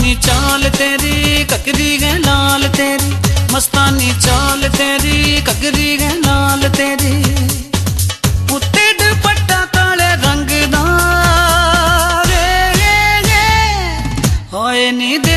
मस्तानी चाल तेरी ककरी गै लाल तेरी, मस्तानी चाल तेरी ककरी गै लाल तेरी। उत्ते दुपट्टा काले रंग दा रे होए नी